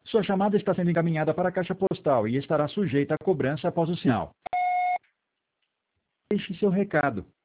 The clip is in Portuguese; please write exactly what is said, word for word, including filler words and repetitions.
Sua chamada está sendo encaminhada para a caixa postal e estará sujeita a cobrança após o sinal. Deixe seu recado.